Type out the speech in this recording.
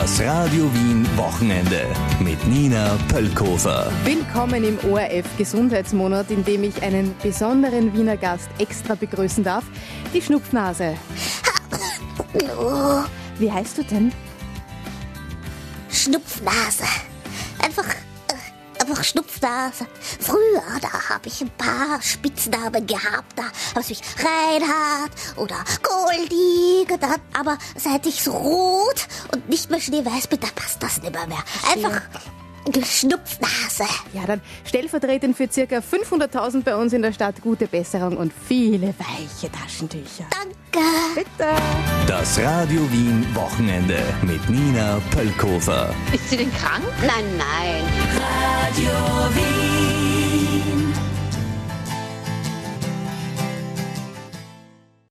Das Radio Wien Wochenende mit Nina Pölkhofer. Willkommen im ORF Gesundheitsmonat, in dem ich einen besonderen Wiener Gast extra begrüßen darf, die Schnupfnase. Hallo. Wie heißt du denn? Schnupfnase. Einfach Schnupfnase. Früher, da habe ich ein paar Spitznamen gehabt. Da habe ich mich Reinhard oder Goldi genannt. Aber seit ich so rot und nicht mehr schneeweiß bin, da passt das nicht mehr. Einfach Schnupfnase. Ja, dann stellvertretend für ca. 500.000 bei uns in der Stadt gute Besserung und viele weiche Taschentücher. Danke. Bitte. Das Radio Wien Wochenende mit Nina Pölkhofer. Ist sie denn krank? Nein. Radio Wien.